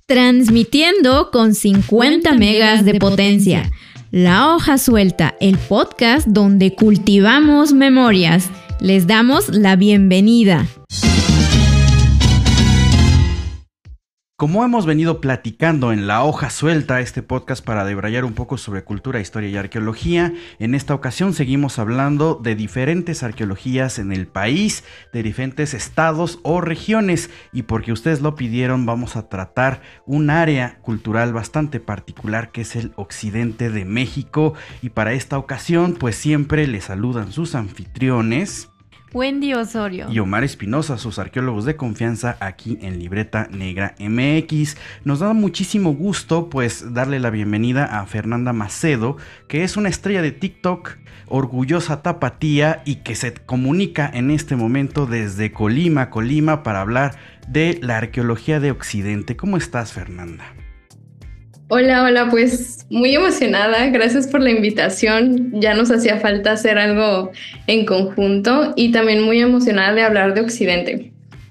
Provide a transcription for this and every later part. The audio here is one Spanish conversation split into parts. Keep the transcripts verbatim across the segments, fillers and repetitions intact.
Transmitiendo con cincuenta megas de potencia. La Hoja Suelta, el podcast donde cultivamos memorias. Les damos la bienvenida. Como hemos venido platicando en La Hoja Suelta, este podcast para debrayar un poco sobre cultura, historia y arqueología, en esta ocasión seguimos hablando de diferentes arqueologías en el país, de diferentes estados o regiones, y porque ustedes lo pidieron vamos a tratar un área cultural bastante particular que es el occidente de México, y para esta ocasión pues siempre les saludan sus anfitriones Wendy Osorio y Omar Espinosa, sus arqueólogos de confianza aquí en Libreta Negra M X. Nos da muchísimo gusto pues darle la bienvenida a Fernanda Macedo, que es una estrella de TikTok, orgullosa tapatía y que se comunica en este momento desde Colima, Colima, para hablar de la arqueología de Occidente. ¿Cómo estás, Fernanda? Hola, hola, pues muy emocionada, gracias por la invitación, ya nos hacía falta hacer algo en conjunto y también muy emocionada de hablar de Occidente.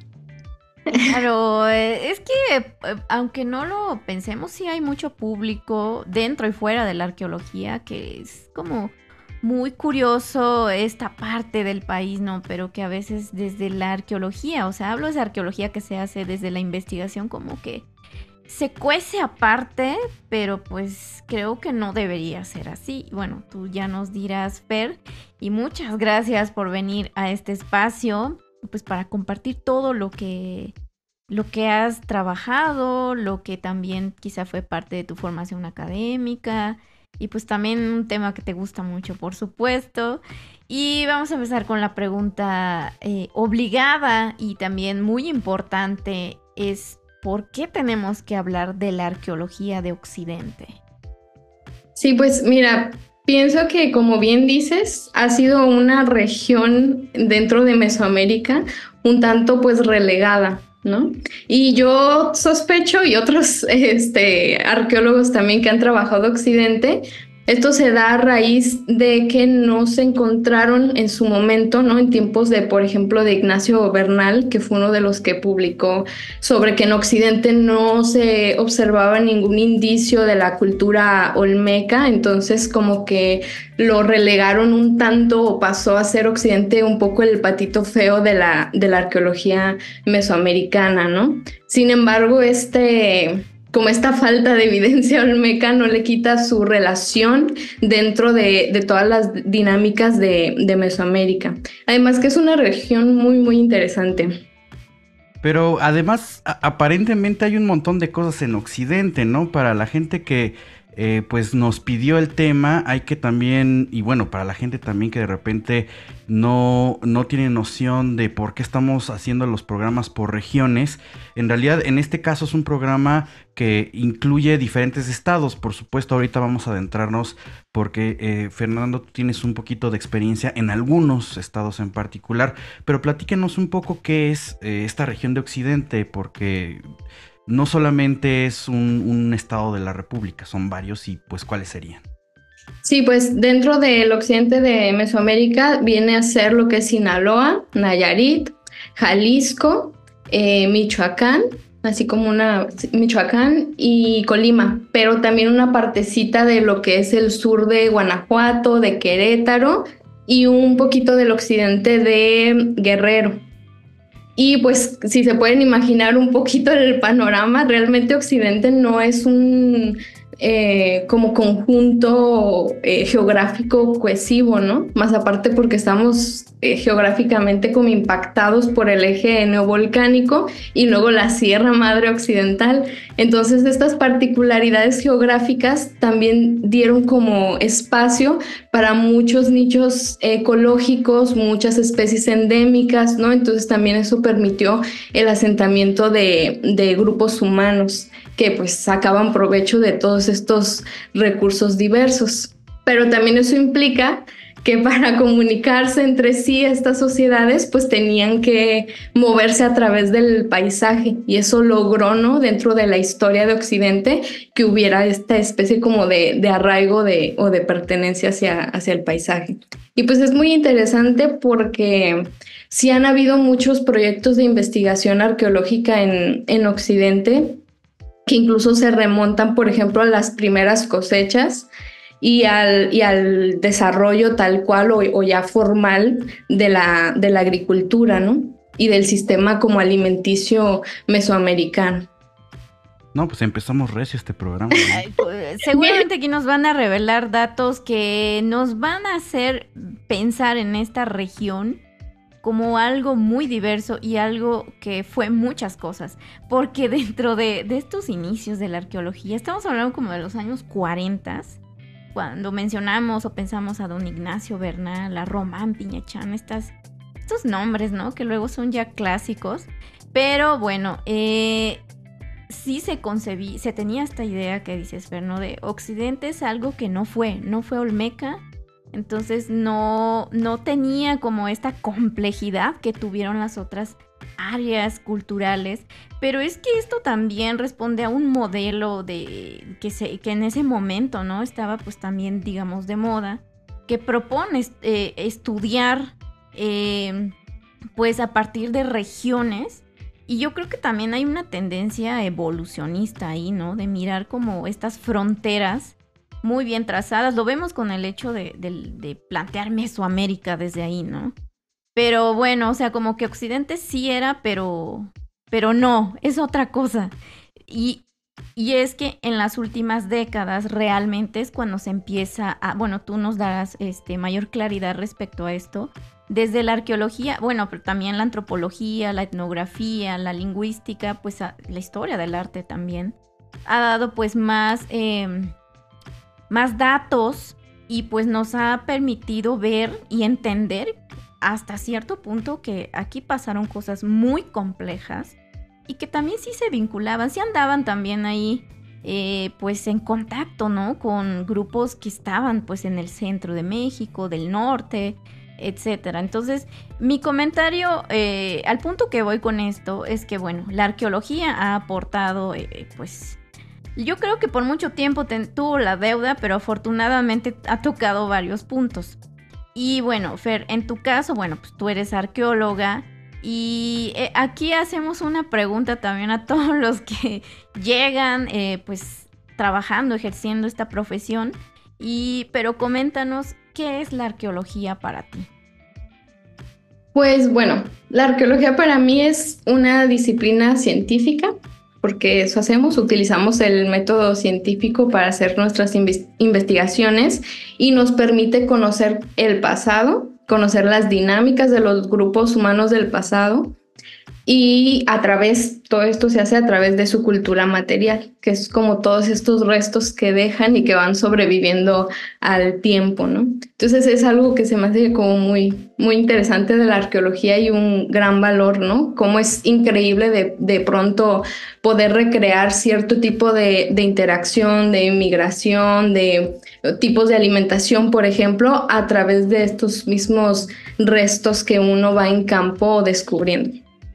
Claro, es que aunque no lo pensemos, sí hay mucho público dentro y fuera de la arqueología que es como muy curioso esta parte del país, ¿no? Pero que a veces desde la arqueología, o sea, hablo de arqueología que se hace desde la investigación como que se cuece aparte, pero pues creo que no debería ser así. Bueno, tú ya nos dirás, Fer, y muchas gracias por venir a este espacio, pues para compartir todo lo que, lo que has trabajado, lo que también quizá fue parte de tu formación académica, y pues también un tema que te gusta mucho, por supuesto. Y vamos a empezar con la pregunta eh, obligada y también muy importante, es ¿por qué tenemos que hablar de la arqueología de Occidente? Sí, pues mira, pienso que como bien dices, ha sido una región dentro de Mesoamérica un tanto pues relegada, ¿no? Y yo sospecho, y otros este, arqueólogos también que han trabajado Occidente, esto se da a raíz de que no se encontraron en su momento, ¿no? En tiempos de, por ejemplo, de Ignacio Bernal, que fue uno de los que publicó sobre que en Occidente no se observaba ningún indicio de la cultura olmeca, entonces como que lo relegaron un tanto o pasó a ser Occidente un poco el patito feo de la, de la arqueología mesoamericana, ¿no? Sin embargo, este... como esta falta de evidencia olmeca no le quita su relación dentro de, de todas las dinámicas de, de Mesoamérica. Además que es una región muy, muy interesante. Pero además, a- aparentemente hay un montón de cosas en Occidente, ¿no? Para la gente que eh, pues nos pidió el tema, hay que también, y bueno, para la gente también que de repente no, no tiene noción de por qué estamos haciendo los programas por regiones. En realidad, en este caso es un programa que incluye diferentes estados. Por supuesto, ahorita vamos a adentrarnos porque, eh, Fernando, tú tienes un poquito de experiencia en algunos estados en particular, pero platíquenos un poco qué es eh, esta región de Occidente, porque no solamente es un, un estado de la República, son varios, y pues ¿cuáles serían? Sí, pues dentro del occidente de Mesoamérica viene a ser lo que es Sinaloa, Nayarit, Jalisco, eh, Michoacán, así como una Michoacán y Colima, pero también una partecita de lo que es el sur de Guanajuato, de Querétaro y un poquito del occidente de Guerrero. Y pues si se pueden imaginar un poquito el panorama, realmente Occidente no es un eh, como conjunto eh, geográfico cohesivo, ¿no? Más aparte porque estamos eh, geográficamente como impactados por el eje neovolcánico y luego la Sierra Madre Occidental. Entonces estas particularidades geográficas también dieron como espacio para muchos nichos ecológicos, muchas especies endémicas, ¿no? Entonces también eso permitió el asentamiento de, de grupos humanos que pues sacaban provecho de todos estos recursos diversos. Pero también eso implica que para comunicarse entre sí estas sociedades pues tenían que moverse a través del paisaje, y eso logró, ¿no?, dentro de la historia de Occidente, que hubiera esta especie como de, de arraigo de, o de pertenencia hacia, hacia el paisaje. Y pues es muy interesante porque sí han habido muchos proyectos de investigación arqueológica en, en Occidente, que incluso se remontan, por ejemplo, a las primeras cosechas y al, y al desarrollo tal cual o, o ya formal de la, de la agricultura, ¿no? Y del sistema como alimenticio mesoamericano. No, pues empezamos recio este programa, ¿no? Ay, pues, seguramente aquí nos van a revelar datos que nos van a hacer pensar en esta región como algo muy diverso y algo que fue muchas cosas, porque dentro de, de estos inicios de la arqueología, estamos hablando como de los años cuarenta, cuando mencionamos o pensamos a don Ignacio Bernal, a Román Piñachán, estas, estos nombres, ¿no? Que luego son ya clásicos, pero bueno, eh... sí se concebí, se tenía esta idea que dices, Fer, ¿no? De Occidente es algo que no fue, no fue Olmeca, entonces no, no tenía como esta complejidad que tuvieron las otras áreas culturales, pero es que esto también responde a un modelo de que, se, que en ese momento, ¿no? Estaba pues también, digamos, de moda, que propone eh, estudiar eh, pues a partir de regiones. Y yo creo que también hay una tendencia evolucionista ahí, ¿no? De mirar como estas fronteras muy bien trazadas. Lo vemos con el hecho de, de, de plantear Mesoamérica desde ahí, ¿no? Pero bueno, o sea, como que Occidente sí era, pero, pero no, es otra cosa. Y, y es que en las últimas décadas realmente es cuando se empieza a... Bueno, tú nos darás este, mayor claridad respecto a esto. Desde la arqueología, bueno, pero también la antropología, la etnografía, la lingüística, pues a, la historia del arte también, ha dado pues más, eh, más datos y pues nos ha permitido ver y entender hasta cierto punto que aquí pasaron cosas muy complejas y que también sí se vinculaban, sí andaban también ahí eh, pues en contacto, ¿no? Con grupos que estaban pues en el centro de México, del norte, etcétera. Entonces, mi comentario, eh, al punto que voy con esto, es que, bueno, la arqueología ha aportado, eh, pues, yo creo que por mucho tiempo te, tuvo la deuda, pero afortunadamente ha tocado varios puntos. Y bueno, Fer, en tu caso, bueno, pues tú eres arqueóloga y eh, aquí hacemos una pregunta también a todos los que llegan, eh, pues, trabajando, ejerciendo esta profesión. Y, pero coméntanos, ¿qué es la arqueología para ti? Pues bueno, la arqueología para mí es una disciplina científica, porque eso hacemos, utilizamos el método científico para hacer nuestras inves- investigaciones y nos permite conocer el pasado, conocer las dinámicas de los grupos humanos del pasado. Y a través, todo esto se hace a través de su cultura material, que es como todos estos restos que dejan y que van sobreviviendo al tiempo, ¿no? Entonces es algo que se me hace como muy, muy interesante de la arqueología y un gran valor, ¿no? Cómo es increíble de, de pronto poder recrear cierto tipo de, de interacción, de migración, de tipos de alimentación, por ejemplo, a través de estos mismos restos que uno va en campo descubriendo.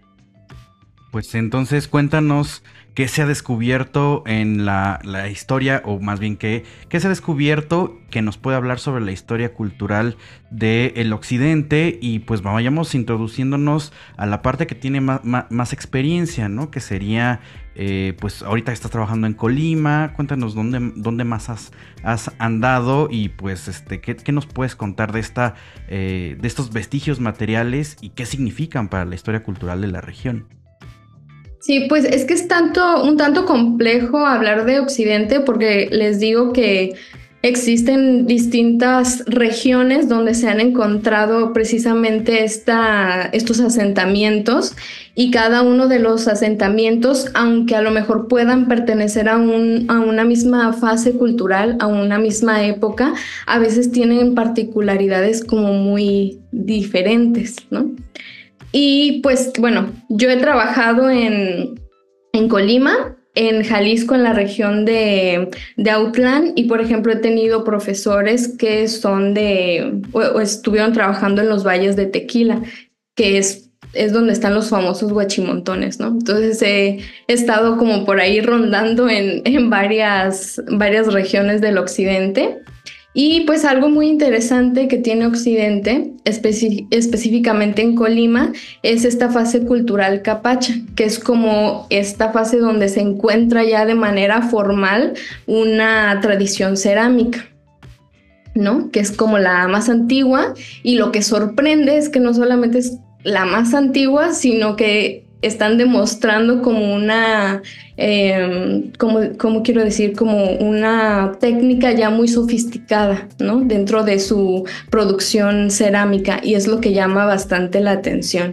Pues entonces cuéntanos qué se ha descubierto en la, la historia, o más bien qué, qué se ha descubierto que nos puede hablar sobre la historia cultural del occidente, y pues vayamos introduciéndonos a la parte que tiene más, más, más experiencia, ¿no? Que sería, eh, pues ahorita estás trabajando en Colima, cuéntanos dónde, dónde más has, has andado y pues este, ¿qué, qué nos puedes contar de, esta, eh, de estos vestigios materiales y qué significan para la historia cultural de la región? Sí, pues es que es tanto, un tanto complejo hablar de Occidente porque les digo que existen distintas regiones donde se han encontrado precisamente esta, estos asentamientos, y cada uno de los asentamientos, aunque a lo mejor puedan pertenecer a, un, a una misma fase cultural, a una misma época, a veces tienen particularidades como muy diferentes, ¿no? Y pues bueno, yo he trabajado en, en Colima, en Jalisco, en la región de, de Autlán, y por ejemplo he tenido profesores que son de, o, o estuvieron trabajando en los valles de Tequila, que es, es donde están los famosos huachimontones, ¿no? Entonces he, he estado como por ahí rondando en, en varias, varias regiones del occidente. Y pues algo muy interesante que tiene Occidente, especi- específicamente en Colima, es esta fase cultural capacha, que es como esta fase donde se encuentra ya de manera formal una tradición cerámica, ¿no? Que es como la más antigua, y lo que sorprende es que no solamente es la más antigua, sino que están demostrando como una, eh, como, como quiero decir, como una técnica ya muy sofisticada, ¿no? Dentro de su producción cerámica, y es lo que llama bastante la atención.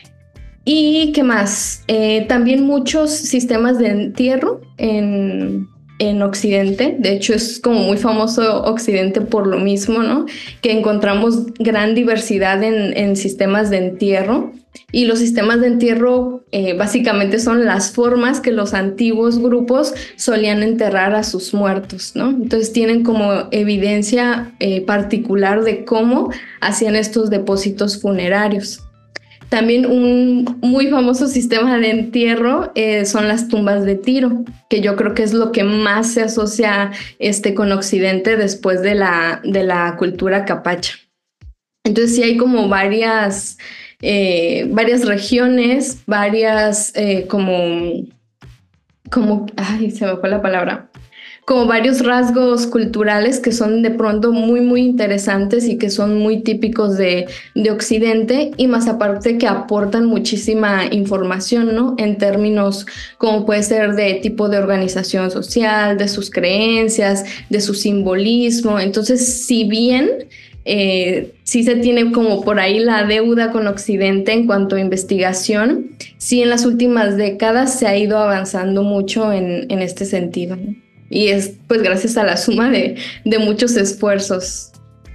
¿Y qué más? Eh, también muchos sistemas de entierro en, en Occidente. De hecho, es como muy famoso Occidente por lo mismo, ¿no? Que encontramos gran diversidad en, en sistemas de entierro. Y los sistemas de entierro eh, básicamente son las formas que los antiguos grupos solían enterrar a sus muertos, ¿no? Entonces tienen como evidencia eh, particular de cómo hacían estos depósitos funerarios. También un muy famoso sistema de entierro eh, son las tumbas de Tiro, que yo creo que es lo que más se asocia este, con Occidente después de la, de la cultura capacha. Entonces sí hay como varias, eh, varias regiones, varias eh, como, como, ay, se me fue la palabra, como varios rasgos culturales que son de pronto muy, muy interesantes y que son muy típicos de, de Occidente, y más aparte que aportan muchísima información, ¿no? En términos como puede ser de tipo de organización social, de sus creencias, de su simbolismo. Entonces, si bien eh, sí se tiene como por ahí la deuda con Occidente en cuanto a investigación, sí en las últimas décadas se ha ido avanzando mucho en, en este sentido, ¿no? Y es pues gracias a la suma de, de muchos esfuerzos.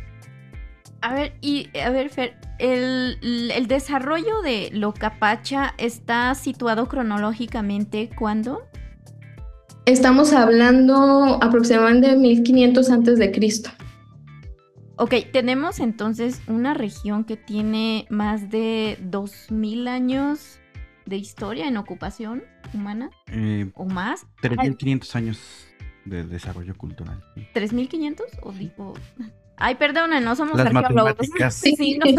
A ver, y a ver, Fer, el, el desarrollo de lo capacha está situado cronológicamente, ¿cuándo? Estamos hablando aproximadamente de mil quinientos antes de Cristo. Ok, tenemos entonces una región que tiene más de dos mil años de historia en ocupación humana, Eh, o más. tres mil quinientos años de desarrollo cultural. Sí. ¿tres mil quinientos? O digo... Ay, perdona, no somos Las arqueólogos. matemáticas. Sí, no.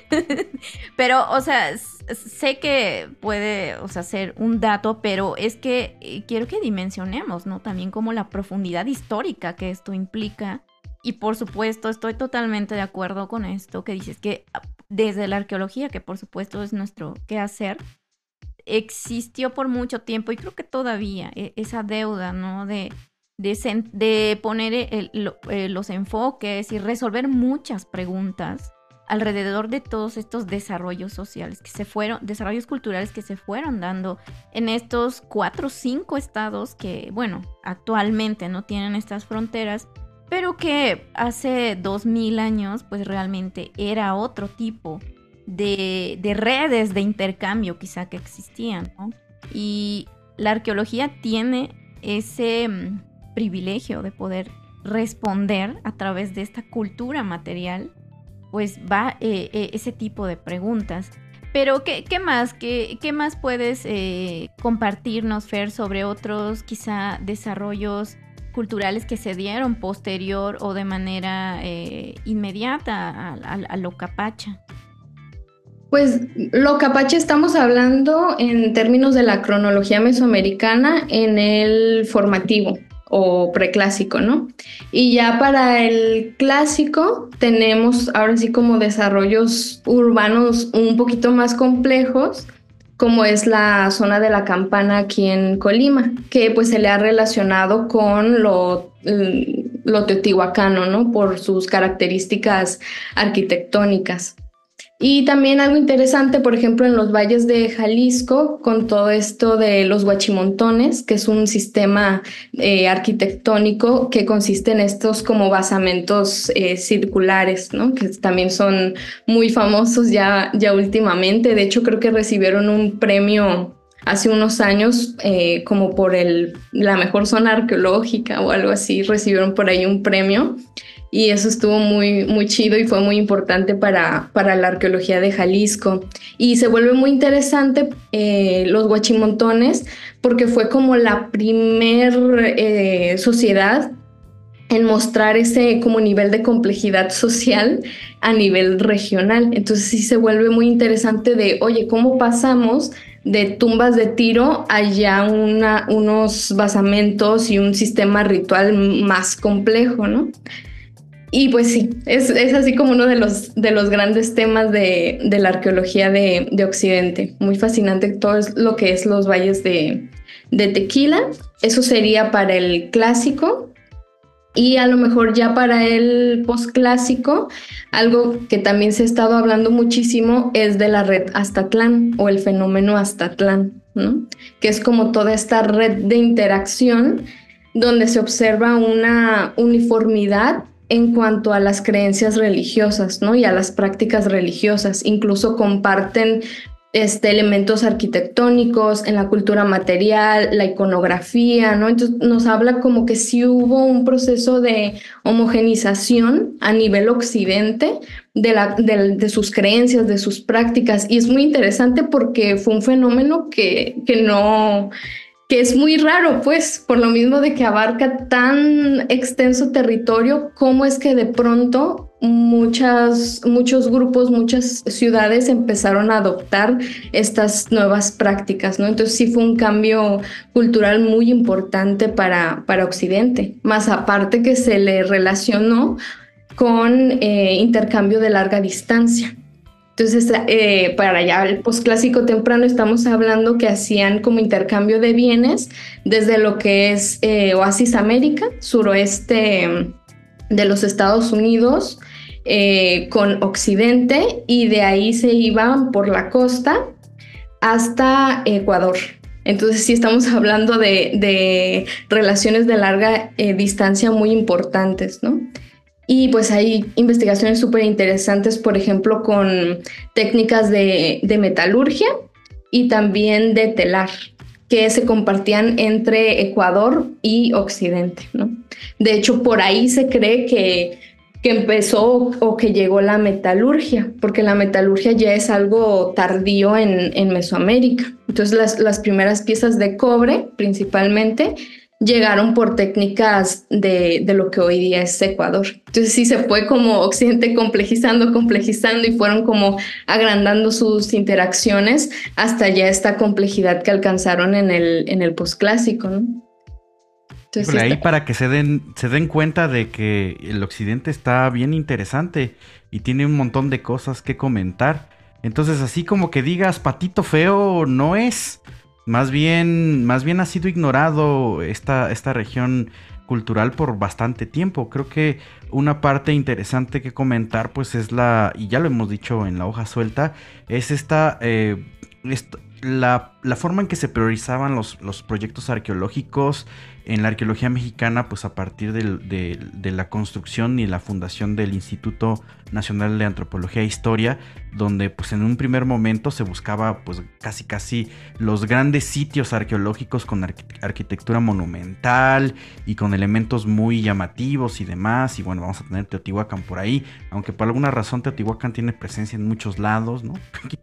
Pero, o sea, sé que puede, o sea, ser un dato, pero es que eh, quiero que dimensionemos, ¿no? También como la profundidad histórica que esto implica. Y por supuesto, estoy totalmente de acuerdo con esto que dices, que desde la arqueología, que por supuesto es nuestro quehacer, existió por mucho tiempo, y creo que todavía esa deuda, ¿no? De, de, de poner el, lo, eh, los enfoques y resolver muchas preguntas alrededor de todos estos desarrollos sociales que se fueron, desarrollos culturales que se fueron dando en estos cuatro o cinco estados que, bueno, actualmente no tienen estas fronteras, pero que hace dos mil años pues realmente era otro tipo de, de redes de intercambio quizá que existían, ¿no? Y la arqueología tiene ese um, privilegio de poder responder a través de esta cultura material, pues va eh, eh, ese tipo de preguntas. Pero, ¿qué, qué más? ¿Qué, qué más puedes eh, compartirnos, Fer, sobre otros quizá desarrollos culturales que se dieron posterior o de manera eh, inmediata a, a, a lo capacha? Pues lo capacha estamos hablando en términos de la cronología mesoamericana en el formativo o preclásico, ¿no? Y ya para el clásico tenemos ahora sí como desarrollos urbanos un poquito más complejos, como es la zona de la Campana aquí en Colima, que pues se le ha relacionado con lo, lo teotihuacano, ¿no? Por sus características arquitectónicas. Y también algo interesante, por ejemplo, en los valles de Jalisco, con todo esto de los huachimontones, que es un sistema eh, arquitectónico que consiste en estos como basamentos eh, circulares, ¿no? Que también son muy famosos ya, ya últimamente. De hecho, creo que recibieron un premio hace unos años eh, como por el, la mejor zona arqueológica o algo así, recibieron por ahí un premio. Y eso estuvo muy, muy chido y fue muy importante para, para la arqueología de Jalisco. Y se vuelve muy interesante eh, los huachimontones porque fue como la primer eh, sociedad en mostrar ese como nivel de complejidad social a nivel regional. Entonces sí se vuelve muy interesante de, oye, ¿cómo pasamos de tumbas de Tiro a ya una, unos basamentos y un sistema ritual más complejo, ¿no? Y pues sí, es, es así como uno de los, de los grandes temas de, de la arqueología de, de Occidente. Muy fascinante todo lo que es los valles de, de Tequila. Eso sería para el clásico. Y a lo mejor ya para el posclásico, algo que también se ha estado hablando muchísimo es de la red Aztatlán o el fenómeno Aztatlán, ¿no? Que es como toda esta red de interacción donde se observa una uniformidad en cuanto a las creencias religiosas, ¿no? Y a las prácticas religiosas. Incluso comparten Este, elementos arquitectónicos, en la cultura material, la iconografía, ¿no? Entonces nos habla como que sí hubo un proceso de homogenización a nivel occidente de, la, de, de sus creencias, de sus prácticas, y es muy interesante porque fue un fenómeno que, que no... que es muy raro, pues, por lo mismo de que abarca tan extenso territorio, cómo es que de pronto muchas, muchos grupos, muchas ciudades empezaron a adoptar estas nuevas prácticas, ¿no? Entonces sí fue un cambio cultural muy importante para, para Occidente, más aparte que se le relacionó con eh, intercambio de larga distancia. Entonces, eh, para allá el posclásico temprano estamos hablando que hacían como intercambio de bienes desde lo que es eh, Oasis América, suroeste de los Estados Unidos, eh, con Occidente, y de ahí se iban por la costa hasta Ecuador. Entonces sí estamos hablando de, de relaciones de larga eh, distancia muy importantes, ¿no? Y pues hay investigaciones súper interesantes, por ejemplo, con técnicas de, de metalurgia y también de telar, que se compartían entre Ecuador y Occidente, ¿no? De hecho, por ahí se cree que, que empezó o que llegó la metalurgia, porque la metalurgia ya es algo tardío en, en Mesoamérica. Entonces, las, las primeras piezas de cobre, principalmente, llegaron por técnicas de, de lo que hoy día es Ecuador. Entonces sí se fue como Occidente complejizando, complejizando, y fueron como agrandando sus interacciones hasta ya esta complejidad que alcanzaron en el, en el posclásico, ¿no? Entonces, sí, ahí está... para que se den, se den cuenta de que el Occidente está bien interesante y tiene un montón de cosas que comentar. Entonces, así como que digas patito feo, no es... Más bien, más bien ha sido ignorado esta, esta región cultural por bastante tiempo. Creo que una parte interesante que comentar, pues es la, y ya lo hemos dicho en la hoja suelta, es esta, eh, esta la, la forma en que se priorizaban los, los proyectos arqueológicos en la arqueología mexicana, pues a partir de, de, de la construcción y la fundación del Instituto Nacional de Antropología e Historia, donde pues en un primer momento se buscaba pues casi casi los grandes sitios arqueológicos con arqu- arquitectura monumental y con elementos muy llamativos y demás, y bueno, vamos a tener Teotihuacán por ahí, aunque por alguna razón Teotihuacán tiene presencia en muchos lados, ¿no?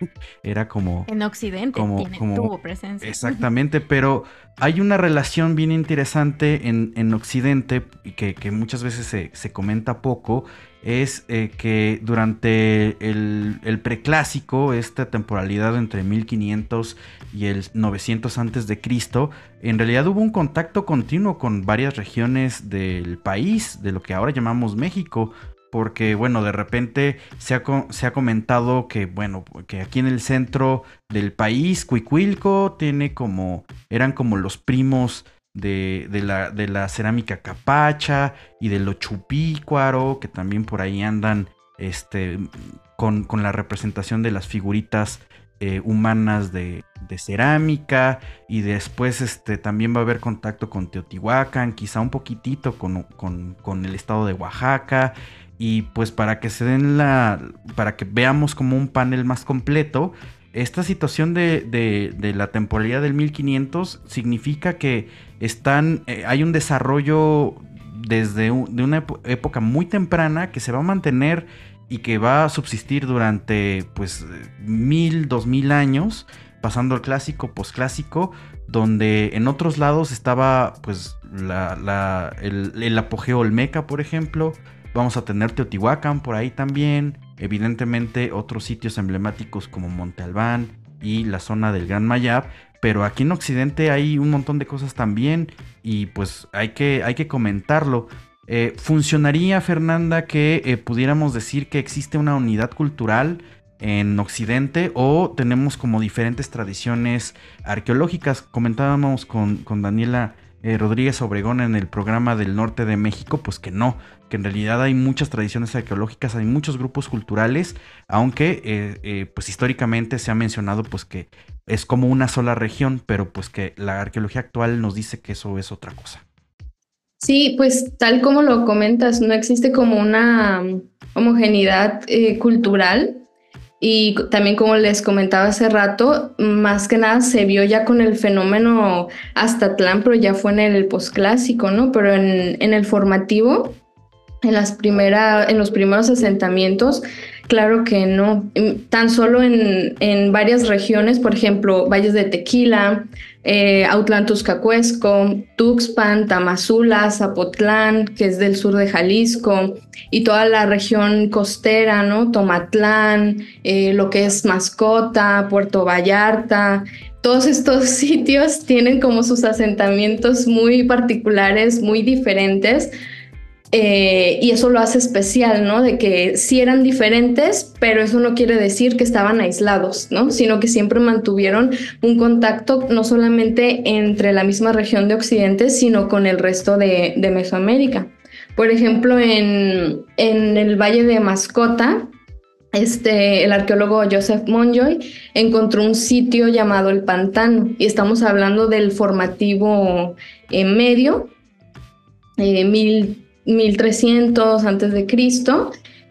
Era como... En Occidente como, tiene, como, tuvo presencia. Exactamente, pero hay una relación bien interesante en, en Occidente que, que muchas veces se, se comenta poco, es eh, que durante el, el preclásico, esta temporalidad entre mil quinientos y el novecientos antes de Cristo, en realidad hubo un contacto continuo con varias regiones del país, de lo que ahora llamamos México, porque bueno, de repente se ha, se ha comentado que bueno, que aquí en el centro del país, Cuicuilco tiene como, eran como los primos de, de, la, de la cerámica capacha y de lo chupícuaro, que también por ahí andan este, con, con la representación de las figuritas eh, humanas de, de cerámica, y después este, también va a haber contacto con Teotihuacán, quizá un poquitito con, con, con el estado de Oaxaca. Y pues para que se den la, para que veamos como un panel más completo, esta situación de, de, de la temporalidad del mil quinientos significa que están, eh, hay un desarrollo desde un, de una época muy temprana que se va a mantener y que va a subsistir durante pues mil, dos mil años, pasando al clásico, posclásico, donde en otros lados estaba pues la, la, el, el apogeo olmeca, por ejemplo. Vamos a tener Teotihuacán por ahí también, evidentemente otros sitios emblemáticos como Monte Albán y la zona del Gran Mayab, pero aquí en Occidente hay un montón de cosas también y pues hay que, hay que comentarlo. Eh, ¿funcionaría, Fernanda, que eh, pudiéramos decir que existe una unidad cultural en Occidente o tenemos como diferentes tradiciones arqueológicas? Comentábamos con, con Daniela eh, Rodríguez Obregón en el programa del norte de México, pues que no, que en realidad hay muchas tradiciones arqueológicas, hay muchos grupos culturales, aunque eh, eh, pues históricamente se ha mencionado pues que es como una sola región, pero pues que la arqueología actual nos dice que eso es otra cosa. Sí, pues tal como lo comentas, no existe como una um, homogeneidad eh, cultural y también como les comentaba hace rato, más que nada se vio ya con el fenómeno Aztatlán, pero ya fue en el posclásico, ¿no? Pero en, en el formativo, en las primera, en los primeros asentamientos, claro que no. Tan solo en, en varias regiones, por ejemplo, Valles de Tequila, eh, Autlán Tuzcacuesco, Tuxpan, Tamazula, Zapotlán, que es del sur de Jalisco, y toda la región costera, ¿no? Tomatlán, eh, lo que es Mascota, Puerto Vallarta. Todos estos sitios tienen como sus asentamientos muy particulares, muy diferentes. Eh, y eso lo hace especial, ¿no? De que sí eran diferentes, pero eso no quiere decir que estaban aislados, ¿no? Sino que siempre mantuvieron un contacto no solamente entre la misma región de Occidente, sino con el resto de, de Mesoamérica. Por ejemplo, en, en el Valle de Mascota, este, el arqueólogo Joseph Monjoy encontró un sitio llamado El Pantano, y estamos hablando del formativo eh, medio, eh, mil mil trescientos antes de Cristo,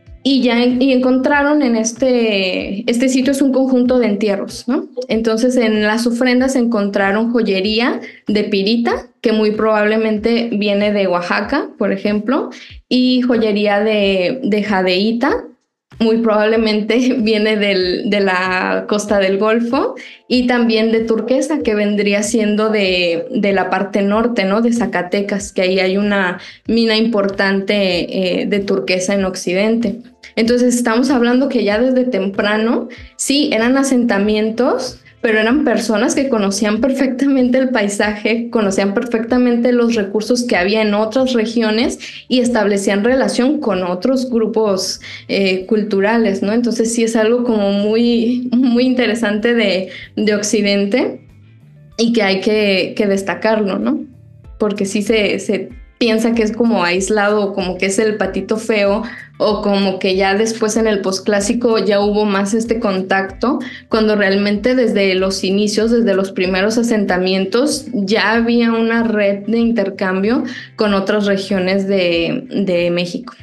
y ya en, y encontraron en este, este sitio es un conjunto de entierros, ¿no? Entonces en las ofrendas encontraron joyería de pirita, que muy probablemente viene de Oaxaca, por ejemplo, y joyería de, de jadeíta, muy probablemente viene del, de la costa del Golfo, y también de turquesa, que vendría siendo de, de la parte norte, ¿no? De Zacatecas, que ahí hay una mina importante eh, de turquesa en Occidente. Entonces estamos hablando que ya desde temprano, sí, eran asentamientos, pero eran personas que conocían perfectamente el paisaje, conocían perfectamente los recursos que había en otras regiones y establecían relación con otros grupos eh, culturales, ¿no? Entonces sí es algo como muy, muy interesante de, de Occidente y que hay que, que destacarlo, ¿no? Porque sí se, se piensa que es como aislado, como que es el patito feo, o como que ya después en el posclásico ya hubo más este contacto, cuando realmente desde los inicios, desde los primeros asentamientos, ya había una red de intercambio con otras regiones de, de México.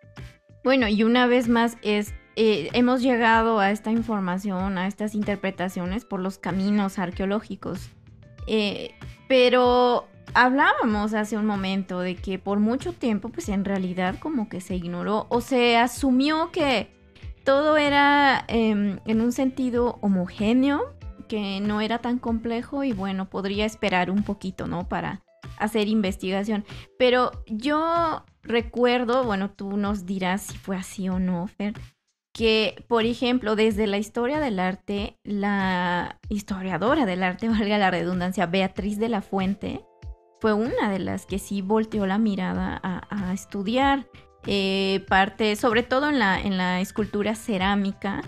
Bueno, y una vez más es eh, hemos llegado a esta información, a estas interpretaciones por los caminos arqueológicos. Eh, pero hablábamos hace un momento de que por mucho tiempo, pues en realidad como que se ignoró o se asumió que todo era eh, en un sentido homogéneo, que no era tan complejo y bueno, podría esperar un poquito, ¿no? Para hacer investigación. Pero yo recuerdo, bueno, tú nos dirás si fue así o no, Fer, que, por ejemplo, desde la historia del arte, la historiadora del arte, valga la redundancia, Beatriz de la Fuente, fue una de las que sí volteó la mirada a, a estudiar eh, parte, sobre todo en la, en la escultura cerámica,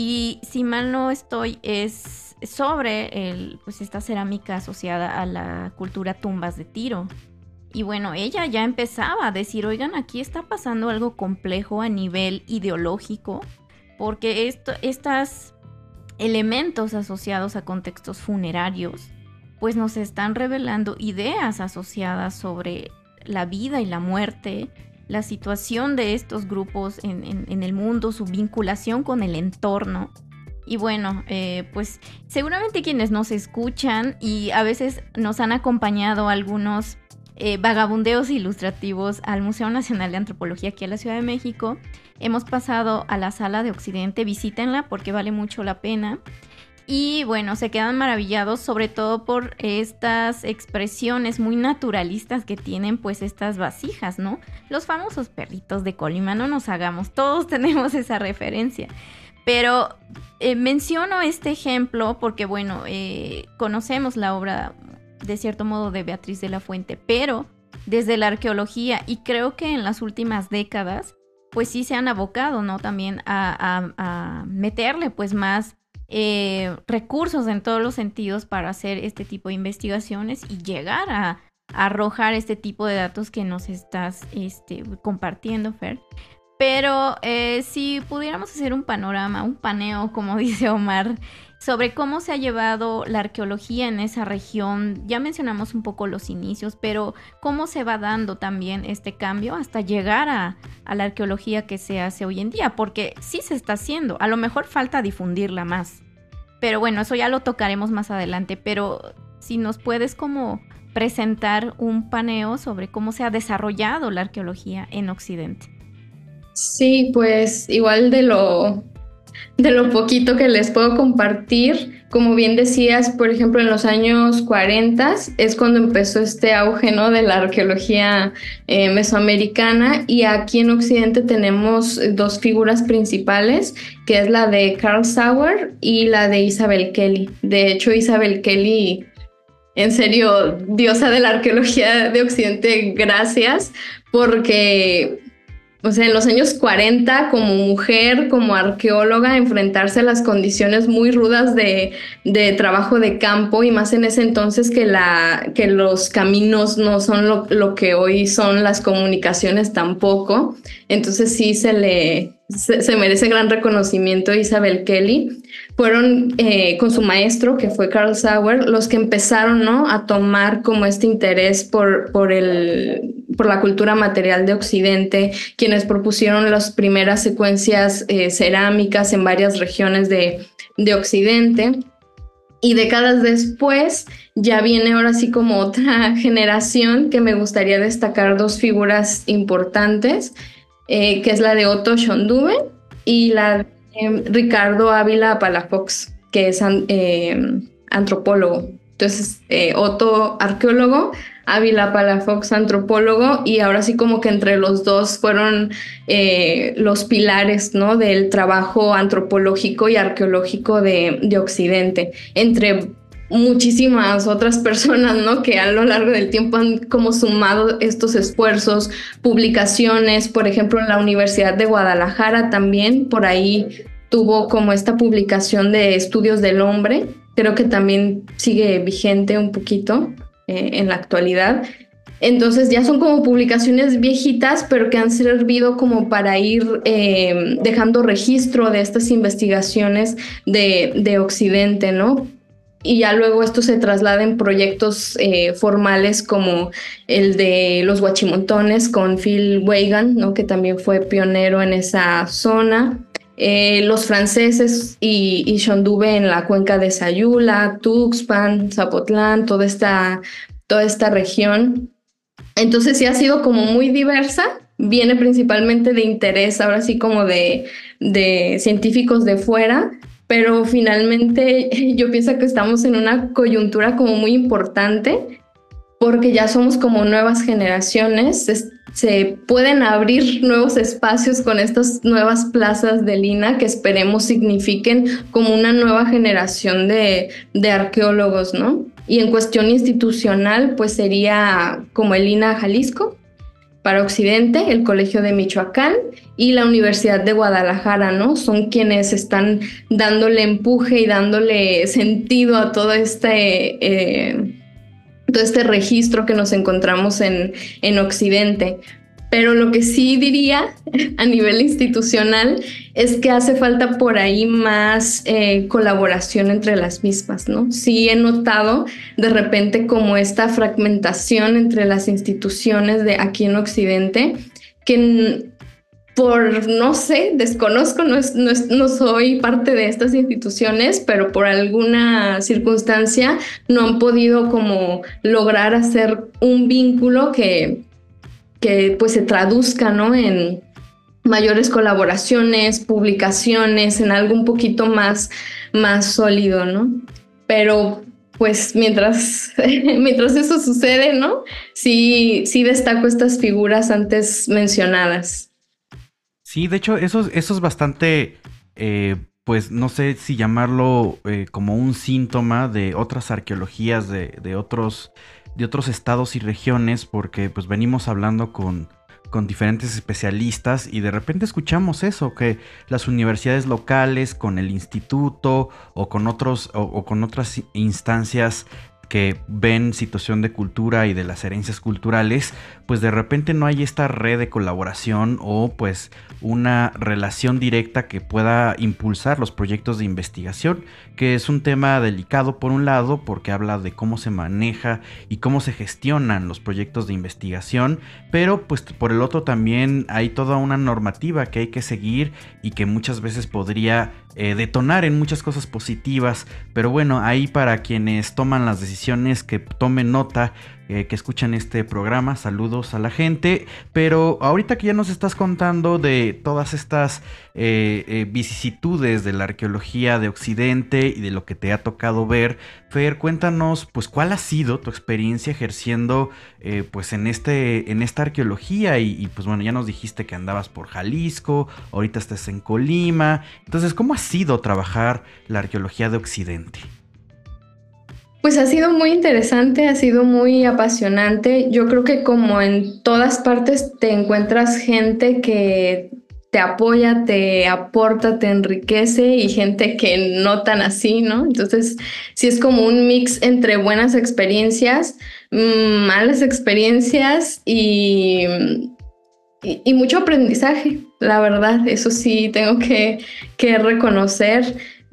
y si mal no estoy, es sobre el, pues esta cerámica asociada a la cultura tumbas de Tiro. Y bueno, ella ya empezaba a decir, oigan, aquí está pasando algo complejo a nivel ideológico, porque esto, estos elementos asociados a contextos funerarios pues nos están revelando ideas asociadas sobre la vida y la muerte, la situación de estos grupos en, en, en el mundo, su vinculación con el entorno. Y bueno, eh, pues seguramente quienes nos escuchan y a veces nos han acompañado algunos eh, vagabundeos ilustrativos al Museo Nacional de Antropología aquí en la Ciudad de México, hemos pasado a la Sala de Occidente, visítenla porque vale mucho la pena. Y bueno, se quedan maravillados sobre todo por estas expresiones muy naturalistas que tienen pues estas vasijas, ¿no? Los famosos perritos de Colima, no nos hagamos, todos tenemos esa referencia. Pero eh, menciono este ejemplo porque bueno, eh, conocemos la obra de cierto modo de Beatriz de la Fuente, pero desde la arqueología, y creo que en las últimas décadas pues sí se han abocado, ¿no? También a, a, a meterle pues más Eh, recursos en todos los sentidos para hacer este tipo de investigaciones y llegar a, a arrojar este tipo de datos que nos estás este, compartiendo, Fer. Pero eh, si pudiéramos hacer un panorama, un paneo, como dice Omar, sobre cómo se ha llevado la arqueología en esa región, ya mencionamos un poco los inicios, pero cómo se va dando también este cambio hasta llegar a, a la arqueología que se hace hoy en día, porque sí se está haciendo, a lo mejor falta difundirla más, pero bueno, eso ya lo tocaremos más adelante, pero si nos puedes como presentar un paneo sobre cómo se ha desarrollado la arqueología en Occidente. Sí, pues igual de lo, de lo poquito que les puedo compartir, como bien decías, por ejemplo, en los años cuarenta es cuando empezó este auge, ¿no?, de la arqueología eh, mesoamericana, y aquí en Occidente tenemos dos figuras principales, que es la de Carl Sauer y la de Isabel Kelly. De hecho, Isabel Kelly, en serio, diosa de la arqueología de Occidente, gracias, porque... O sea, en los años cuarenta, como mujer, como arqueóloga, enfrentarse a las condiciones muy rudas de, de trabajo de campo, y más en ese entonces que, la, que los caminos no son lo, lo que hoy son, las comunicaciones tampoco. Entonces sí se le se, se merece gran reconocimiento a Isabel Kelly. Fueron eh, con su maestro, que fue Carl Sauer, los que empezaron, ¿no?, a tomar como este interés por, por, el, por la cultura material de Occidente, quienes propusieron las primeras secuencias eh, cerámicas en varias regiones de, de Occidente. Y décadas después ya viene ahora sí como otra generación, que me gustaría destacar dos figuras importantes, eh, que es la de Otto Schönduben y la de eh, Ricardo Ávila Palafox, que es eh, antropólogo. Entonces, eh, Otto, arqueólogo, Ávila Palafox, antropólogo, y ahora sí como que entre los dos fueron eh, los pilares, ¿no?, del trabajo antropológico y arqueológico de, de Occidente, entre muchísimas otras personas, ¿no?, que a lo largo del tiempo han como sumado estos esfuerzos, publicaciones. Por ejemplo, en la Universidad de Guadalajara también, por ahí tuvo como esta publicación de Estudios del Hombre, creo que también sigue vigente un poquito eh, en la actualidad. Entonces ya son como publicaciones viejitas, pero que han servido como para ir eh, dejando registro de estas investigaciones de, de Occidente, ¿no? Y ya luego esto se traslada en proyectos eh, formales como el de los Huachimontones con Phil Weigand, ¿no?, que también fue pionero en esa zona. Eh, los franceses y, y Schönduben en la cuenca de Sayula, Tuxpan, Zapotlán, toda esta, toda esta región. Entonces sí ha sido como muy diversa, viene principalmente de interés, ahora sí como de, de científicos de fuera, pero finalmente yo pienso que estamos en una coyuntura como muy importante, porque ya somos como nuevas generaciones, es, se pueden abrir nuevos espacios con estas nuevas plazas del I N A, que esperemos signifiquen como una nueva generación de, de arqueólogos, ¿no? Y en cuestión institucional, pues sería como el I N A Jalisco para Occidente, el Colegio de Michoacán y la Universidad de Guadalajara, ¿no? Son quienes están dándole empuje y dándole sentido a todo este, eh, todo este registro que nos encontramos en, en Occidente. Pero lo que sí diría a nivel institucional es que hace falta por ahí más eh, colaboración entre las mismas, ¿no? Sí he notado de repente como esta fragmentación entre las instituciones de aquí en Occidente, que por, no sé, desconozco, no, es, no, es, no soy parte de estas instituciones, pero por alguna circunstancia no han podido como lograr hacer un vínculo que... que pues se traduzca, ¿no?, en, mayores colaboraciones, publicaciones, en algo un poquito más, más sólido, ¿no? Pero pues mientras, mientras eso sucede, ¿no? Sí, sí destaco estas figuras antes mencionadas. Sí, de hecho, eso, es- eso es bastante, eh, pues no sé si llamarlo eh, como un síntoma de otras arqueologías de, de otros, de otros estados y regiones, porque pues venimos hablando con, con diferentes especialistas y de repente escuchamos eso, que las universidades locales con el instituto o con otros, o, o con otras instancias que ven situación de cultura y de las herencias culturales, pues de repente no hay esta red de colaboración o pues una relación directa que pueda impulsar los proyectos de investigación, que es un tema delicado por un lado porque habla de cómo se maneja y cómo se gestionan los proyectos de investigación, pero pues por el otro también hay toda una normativa que hay que seguir y que muchas veces podría eh, detonar en muchas cosas positivas, pero bueno, ahí para quienes toman las decisiones que tomen nota, eh, que escuchan este programa, saludos a la gente. Pero ahorita que ya nos estás contando de todas estas eh, eh, vicisitudes de la arqueología de Occidente y de lo que te ha tocado ver, Fer, cuéntanos pues cuál ha sido tu experiencia ejerciendo eh, pues en, este, en esta arqueología y, y pues bueno, ya nos dijiste que andabas por Jalisco, ahorita estás en Colima, entonces ¿cómo ha sido trabajar la arqueología de Occidente? Pues ha sido muy interesante, ha sido muy apasionante. Yo creo que como en todas partes te encuentras gente que te apoya, te aporta, te enriquece y gente que no tan así, ¿no? Entonces, sí es como un mix entre buenas experiencias, mm, malas experiencias y, y, y mucho aprendizaje, la verdad. Eso sí, tengo que, que reconocer.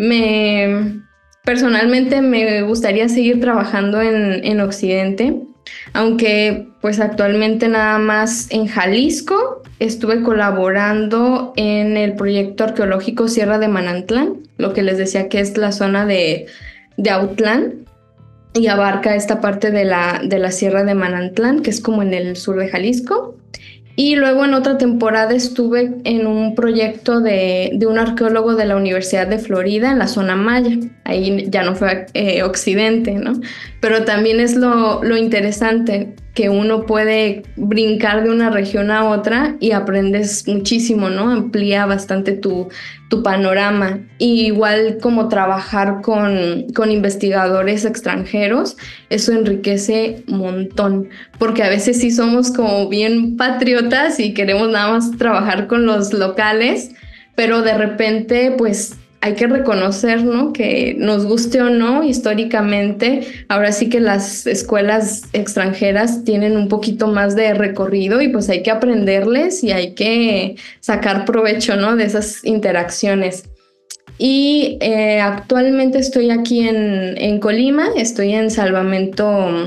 Me... Personalmente me gustaría seguir trabajando en, en Occidente, aunque pues actualmente nada más en Jalisco estuve colaborando en el proyecto arqueológico Sierra de Manantlán, lo que les decía que es la zona de, de Autlán y abarca esta parte de la, de la Sierra de Manantlán, que es como en el sur de Jalisco. Y luego en otra temporada estuve en un proyecto de, de un arqueólogo de la Universidad de Florida en la zona Maya. Ahí ya no fue eh, Occidente, ¿no? Pero también es lo, lo interesante que uno puede brincar de una región a otra y aprendes muchísimo, ¿no? Amplía bastante tu, tu panorama. Y igual como trabajar con, con investigadores extranjeros, eso enriquece un montón, porque a veces sí somos como bien patriotas y queremos nada más trabajar con los locales, pero de repente pues hay que reconocer, ¿no? Que nos guste o no, históricamente, ahora sí que las escuelas extranjeras tienen un poquito más de recorrido y pues hay que aprenderles y hay que sacar provecho, ¿no? De esas interacciones. Y eh, actualmente estoy aquí en, en Colima, estoy en salvamento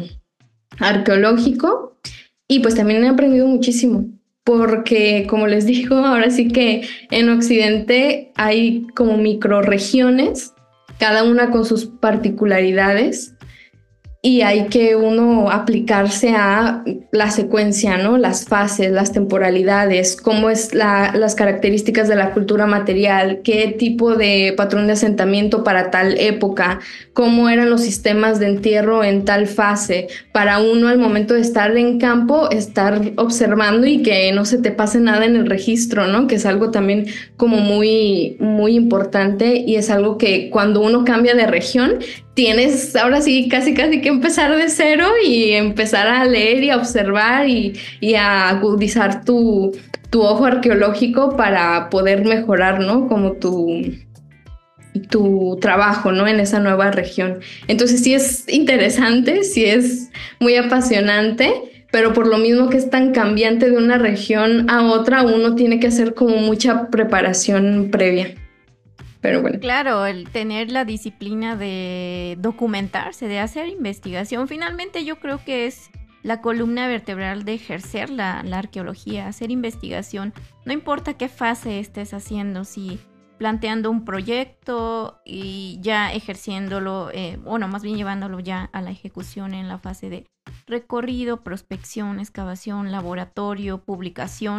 arqueológico y pues también he aprendido muchísimo porque como les digo, ahora sí que en Occidente hay como microrregiones, cada una con sus particularidades y hay que uno aplicarse a la secuencia, ¿no? Las fases, las temporalidades, cómo es la, las características de la cultura material, qué tipo de patrón de asentamiento para tal época, cómo eran los sistemas de entierro en tal fase, para uno al momento de estar en campo, estar observando y que no se te pase nada en el registro, ¿no? Que es algo también como muy, muy importante y es algo que cuando uno cambia de región, tienes ahora sí casi casi que empezar de cero y empezar a leer y a observar y, y a agudizar tu, tu ojo arqueológico para poder mejorar, ¿no? Como tu, tu trabajo, ¿no? En esa nueva región. Entonces sí es interesante, sí es muy apasionante, pero por lo mismo que es tan cambiante de una región a otra, uno tiene que hacer como mucha preparación previa. Pero bueno. Claro, el tener la disciplina de documentarse, de hacer investigación, finalmente yo creo que es la columna vertebral de ejercer la, la arqueología, hacer investigación. No importa qué fase estés haciendo, si planteando un proyecto y ya ejerciéndolo, eh, bueno, más bien llevándolo ya a la ejecución en la fase de recorrido, prospección, excavación, laboratorio, publicación.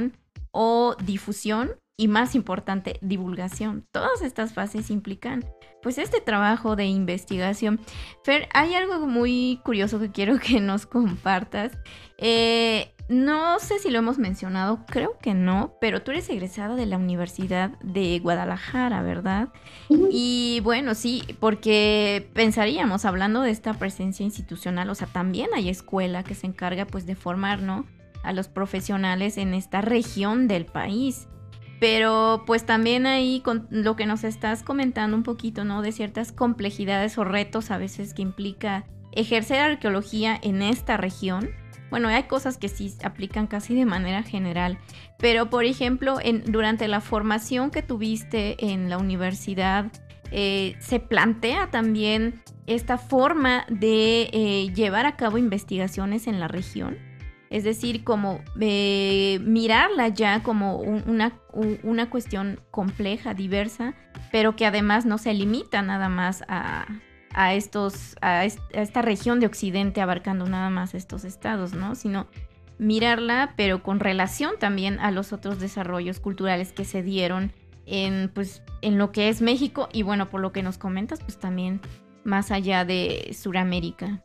o difusión y, más importante, divulgación. Todas estas fases implican pues este trabajo de investigación. Fer, hay algo muy curioso que quiero que nos compartas. Eh, no sé si lo hemos mencionado, creo que no, pero tú eres egresada de la Universidad de Guadalajara, ¿verdad? Uh-huh. Y bueno, sí, porque pensaríamos, hablando de esta presencia institucional, o sea, también hay escuela que se encarga pues de formar, ¿no?, a los profesionales en esta región del país. Pero pues también ahí con lo que nos estás comentando un poquito, ¿no?, de ciertas complejidades o retos a veces que implica ejercer arqueología en esta región. Bueno, hay cosas que sí aplican casi de manera general, pero por ejemplo, en, durante la formación que tuviste en la universidad, eh, ¿se plantea también esta forma de eh, llevar a cabo investigaciones en la región? Es decir, como eh, mirarla ya como un, una, un, una cuestión compleja, diversa, pero que además no se limita nada más a... a estos a, est- a esta región de Occidente, abarcando nada más estos estados, ¿no? Sino mirarla, pero con relación también a los otros desarrollos culturales que se dieron en, pues, en lo que es México y, bueno, por lo que nos comentas, pues también más allá de Sudamérica.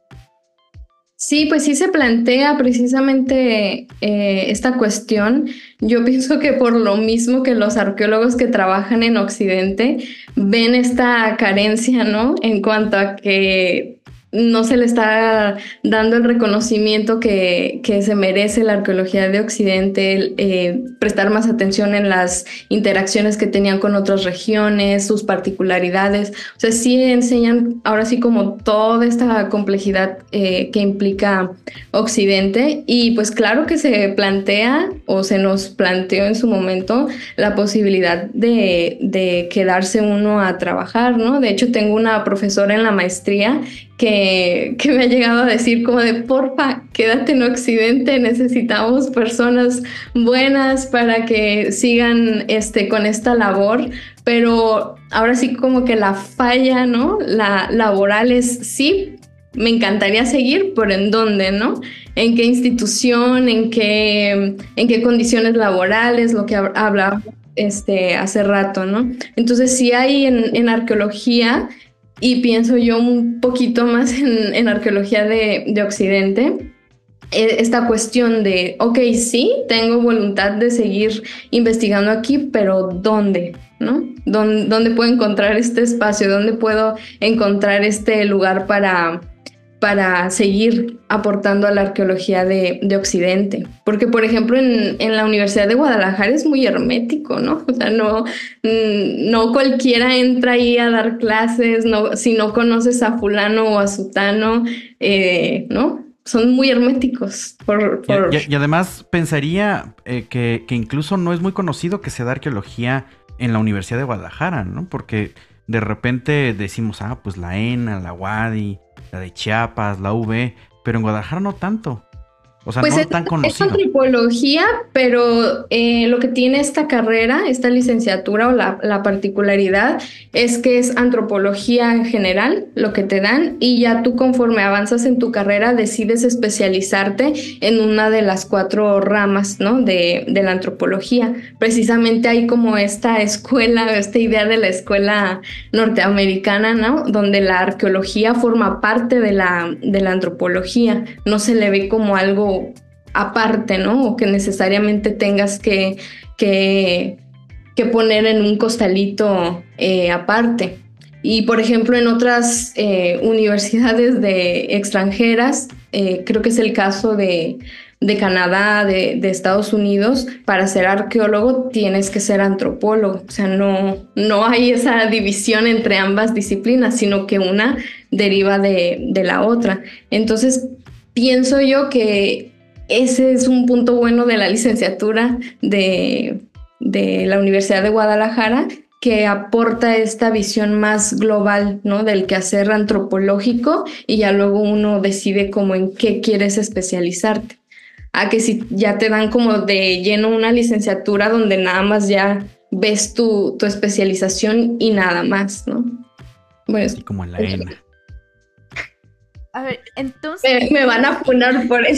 Sí, pues sí se plantea precisamente eh, esta cuestión. Yo pienso que por lo mismo que los arqueólogos que trabajan en Occidente ven esta carencia, ¿no?, en cuanto a que no se le está dando el reconocimiento que, que se merece la arqueología de Occidente, el, eh, prestar más atención en las interacciones que tenían con otras regiones, sus particularidades. O sea, sí enseñan ahora sí como toda esta complejidad eh, que implica Occidente, y pues claro que se plantea o se nos planteó en su momento la posibilidad de, de quedarse uno a trabajar, ¿no? De hecho, tengo una profesora en la maestría Que, que me ha llegado a decir como de porfa, quédate en Occidente, necesitamos personas buenas para que sigan este, con esta labor, pero ahora sí como que la falla, ¿no?, la laboral es sí, me encantaría seguir, pero ¿en dónde, no? ¿En qué institución? ¿En qué, en qué condiciones laborales? Lo que hablaba este, hace rato, ¿no? Entonces sí hay en, en arqueología. Y pienso yo un poquito más en, en arqueología de, de Occidente, esta cuestión de, ok, sí, tengo voluntad de seguir investigando aquí, pero ¿dónde? ¿No? ¿Dónde, dónde puedo encontrar este espacio? ¿Dónde puedo encontrar este lugar para, para seguir aportando a la arqueología de, de Occidente? Porque, por ejemplo, en, en la Universidad de Guadalajara es muy hermético, ¿no? O sea, no, no cualquiera entra ahí a dar clases, no, si no conoces a fulano o a sutano, eh, ¿no? Son muy herméticos. Por, por... Y, y, y además pensaría eh, que, que incluso no es muy conocido que se da arqueología en la Universidad de Guadalajara, ¿no? Porque de repente decimos, ah, pues la ENA, la UADY, la de Chiapas, la U B, pero en Guadalajara no tanto. O sea, pues no es, tan conocido. Es antropología, pero eh, lo que tiene esta carrera, esta licenciatura o la, la particularidad es que es antropología en general, lo que te dan, y ya tú conforme avanzas en tu carrera decides especializarte en una de las cuatro ramas, ¿no?, de, de la antropología. Precisamente hay como esta escuela, esta idea de la escuela norteamericana, ¿no?, donde la arqueología forma parte de la, de la antropología, no se le ve como algo aparte, ¿no?, o que necesariamente tengas que, que, que poner en un costalito eh, aparte. Y por ejemplo, en otras eh, universidades de extranjeras, eh, creo que es el caso de, de Canadá, de, de Estados Unidos, para ser arqueólogo tienes que ser antropólogo. O sea, no, no hay esa división entre ambas disciplinas, sino que una deriva de, de la otra. Entonces, pienso yo que ese es un punto bueno de la licenciatura de, de la Universidad de Guadalajara, que aporta esta visión más global, ¿no?, del quehacer antropológico, y ya luego uno decide como en qué quieres especializarte. A que si ya te dan como de lleno una licenciatura donde nada más ya ves tu, tu especialización y nada más, ¿no? Bueno, así como en la ENA. A ver, entonces... Me, me van a funar por eso.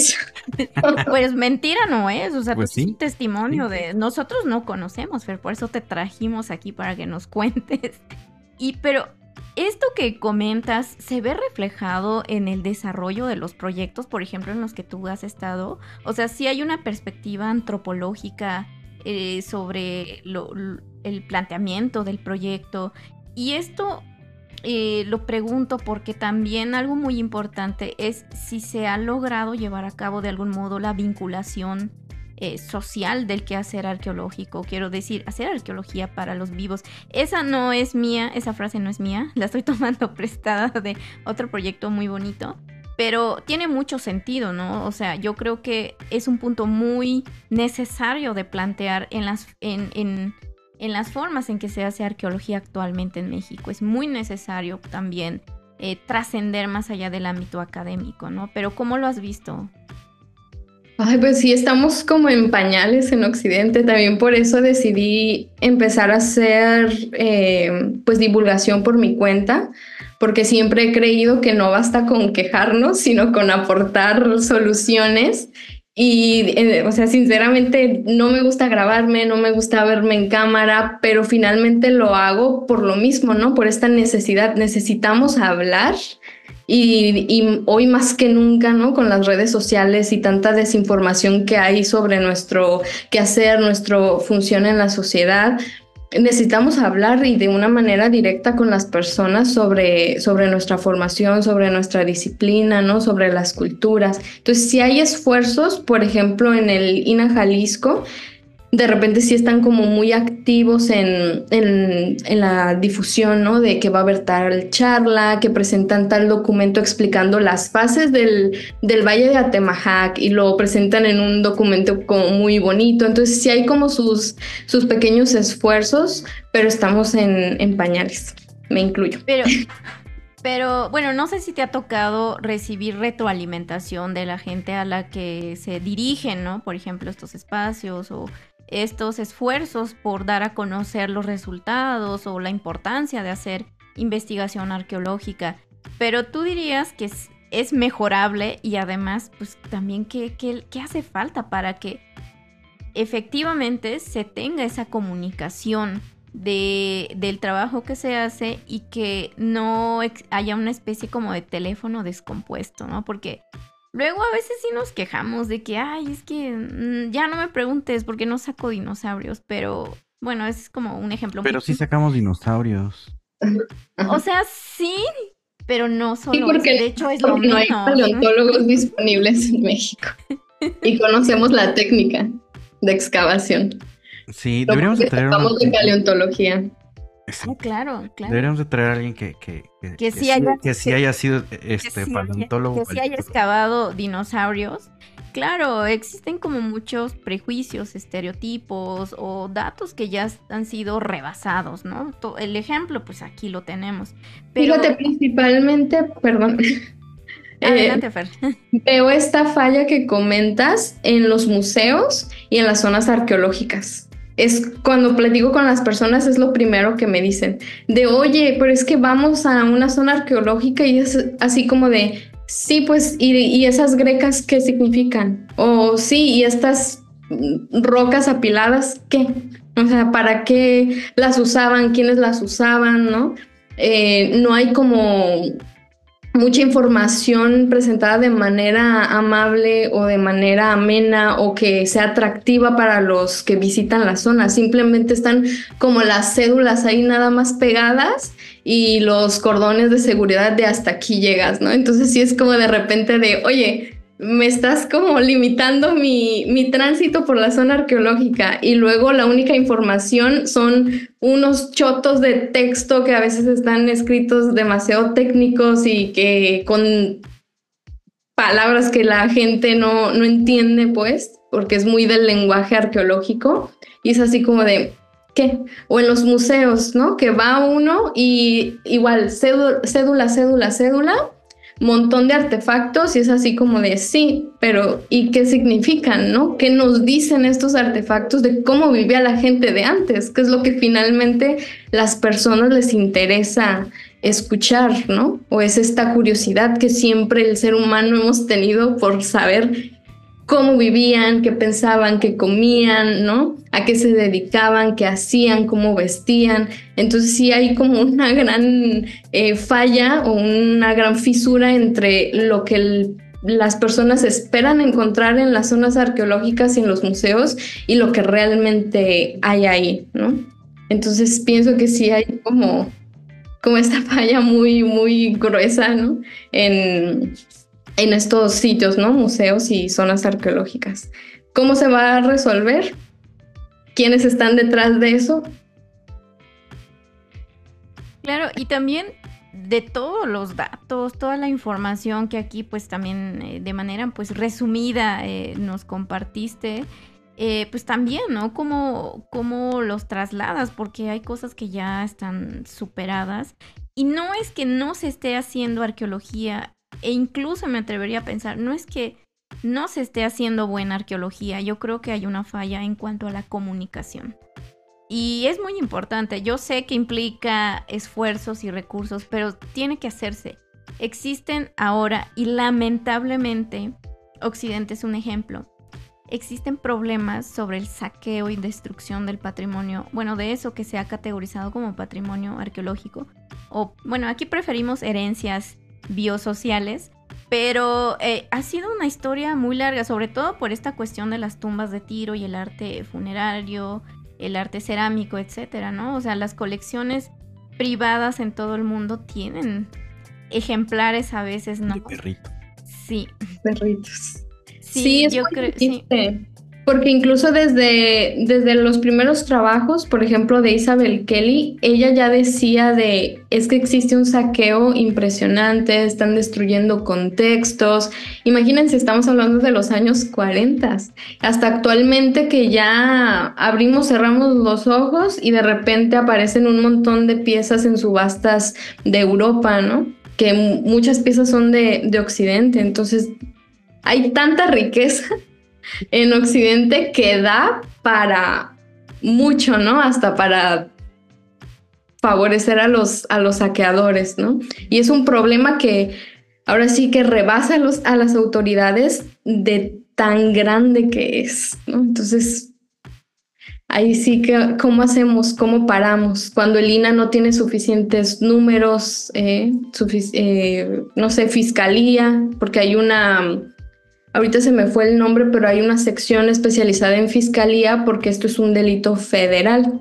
Pues mentira no es, o sea, Pues pues es sí, un testimonio sí. de... Nosotros no conocemos, Fer, por eso te trajimos aquí para que nos cuentes. Y pero esto que comentas, ¿se ve reflejado en el desarrollo de los proyectos, por ejemplo, en los que tú has estado? O sea, sí hay una perspectiva antropológica eh, sobre lo, lo- el planteamiento del proyecto. Y esto eh, lo pregunto porque también algo muy importante es si se ha logrado llevar a cabo de algún modo la vinculación eh, social del quehacer arqueológico. Quiero decir, hacer arqueología para los vivos. Esa no es mía, esa frase no es mía, la estoy tomando prestada de otro proyecto muy bonito. Pero tiene mucho sentido, ¿no? O sea, yo creo que es un punto muy necesario de plantear en las, en, en, en las formas en que se hace arqueología actualmente en México. Es muy necesario también eh, trascender más allá del ámbito académico, ¿no? Pero ¿cómo lo has visto? Ay, pues sí, estamos como en pañales en Occidente. También por eso decidí empezar a hacer eh, pues divulgación por mi cuenta, porque siempre he creído que no basta con quejarnos, sino con aportar soluciones. Y, eh, o sea, sinceramente no me gusta grabarme, no me gusta verme en cámara, pero finalmente lo hago por lo mismo, ¿no? Por esta necesidad. Necesitamos hablar. Y, y hoy más que nunca, ¿no? Con las redes sociales y tanta desinformación que hay sobre nuestro quehacer, nuestra función en la sociedad, necesitamos hablar y de una manera directa con las personas sobre, sobre nuestra formación, sobre nuestra disciplina, ¿no? Sobre las culturas. Entonces, si hay esfuerzos, por ejemplo, en el INAH Jalisco, de repente sí están como muy activos en, en, en la difusión, ¿no? De que va a haber tal charla, que presentan tal documento explicando las fases del, del Valle de Atemajac y lo presentan en un documento como muy bonito. Entonces sí hay como sus, sus pequeños esfuerzos, pero estamos en, en pañales, me incluyo. Pero, pero, bueno, no sé si te ha tocado recibir retroalimentación de la gente a la que se dirigen, ¿no? Por ejemplo, estos espacios o estos esfuerzos por dar a conocer los resultados o la importancia de hacer investigación arqueológica. Pero tú dirías que es, es mejorable y además, pues también que, que, que hace falta para que efectivamente se tenga esa comunicación de, del trabajo que se hace y que no ex- haya una especie como de teléfono descompuesto, ¿no? Porque luego a veces sí nos quejamos de que, ay, es que mm, ya no me preguntes porque no saco dinosaurios, pero bueno, ese es como un ejemplo muy... Pero sí sacamos dinosaurios. O sea, sí, pero no Sí, solo eso, porque, de hecho es lo porque no hay menos. paleontólogos disponibles en México y conocemos la técnica de excavación. Sí, Lo deberíamos de que traer una... sacamos de paleontología. Sí, Ah, claro, claro. deberíamos de traer a alguien que, que, que, Que que sí haya- que sí que- haya sido que este sí haya, paleontólogo. que sí haya excavado dinosaurios. Claro, existen como muchos prejuicios, estereotipos o datos que ya han sido rebasados, ¿no? To- El ejemplo, pues aquí lo tenemos. Pero Fíjate, principalmente, perdón, eh, adelante, Fer. veo esta falla que comentas en los museos y en las zonas arqueológicas. Es cuando platico con las personas, es lo primero que me dicen, de oye, pero es que vamos a una zona arqueológica y es así como de, sí, pues, ¿y, y esas grecas qué significan? O sí, ¿y estas mm, rocas apiladas qué? O sea, ¿para qué las usaban? ¿Quiénes las usaban? ¿No? Eh, no hay como mucha información presentada de manera amable o de manera amena o que sea atractiva para los que visitan la zona. Simplemente están como las cédulas ahí nada más pegadas y los cordones de seguridad de hasta aquí llegas, ¿no? Entonces sí es como de repente de, oye, me estás como limitando mi, mi tránsito por la zona arqueológica y luego la única información son unos chotos de texto que a veces están escritos demasiado técnicos y que con palabras que la gente no, no entiende, pues, porque es muy del lenguaje arqueológico y es así como de, ¿qué? O en los museos, ¿no? Que va uno y igual, cédula, cédula, cédula, cédula, montón de artefactos y es así como de sí, pero ¿y qué significan, no? ¿Qué nos dicen estos artefactos de cómo vivía la gente de antes? ¿Qué es lo que finalmente las personas les interesa escuchar, no? O es esta curiosidad que siempre el ser humano hemos tenido por saber cómo vivían, qué pensaban, qué comían, ¿no? A qué se dedicaban, qué hacían, cómo vestían. Entonces sí hay como una gran eh, falla o una gran fisura entre lo que el, las personas esperan encontrar en las zonas arqueológicas y en los museos y lo que realmente hay ahí, ¿no? Entonces pienso que sí hay como, como esta falla muy, muy gruesa, ¿no? En en estos sitios, ¿no? Museos y zonas arqueológicas. ¿Cómo se va a resolver? ¿Quiénes están detrás de eso? Claro, y también de todos los datos, toda la información que aquí pues también eh, de manera pues resumida eh, nos compartiste, eh, pues también, ¿no? ¿Cómo, cómo los trasladas? Porque hay cosas que ya están superadas y no es que no se esté haciendo arqueología. E incluso me atrevería a pensar, no es que no se esté haciendo buena arqueología, yo creo que hay una falla en cuanto a la comunicación. Y es muy importante, yo sé que implica esfuerzos y recursos, pero tiene que hacerse. Existen ahora, y lamentablemente, Occidente es un ejemplo, existen problemas sobre el saqueo y destrucción del patrimonio, bueno, de eso que se ha categorizado como patrimonio arqueológico, o bueno, aquí preferimos herencias biosociales, pero eh, ha sido una historia muy larga, sobre todo por esta cuestión de las tumbas de Tiro y el arte funerario, el arte cerámico, etcétera, ¿no? O sea, las colecciones privadas en todo el mundo tienen ejemplares a veces, ¿no? De perrito. Sí. Perritos. Sí, sí yo creo, sí. Porque incluso desde, desde los primeros trabajos, por ejemplo, de Isabel Kelly, ella ya decía de, es que existe un saqueo impresionante, están destruyendo contextos. Imagínense, estamos hablando de los años cuarenta, hasta actualmente que ya abrimos, cerramos los ojos y de repente aparecen un montón de piezas en subastas de Europa, ¿no? Que m- muchas piezas son de, de Occidente, entonces hay tanta riqueza en Occidente que da para mucho, ¿no? Hasta para favorecer a los, a los saqueadores, ¿no? Y es un problema que ahora sí que rebasa a, los, a las autoridades de tan grande que es, ¿no? Entonces, ahí sí que, ¿cómo hacemos? ¿Cómo paramos? Cuando el I N A no tiene suficientes números, eh, sufic- eh, no sé, fiscalía, porque hay una... Ahorita se me fue el nombre, pero hay una sección especializada en fiscalía porque esto es un delito federal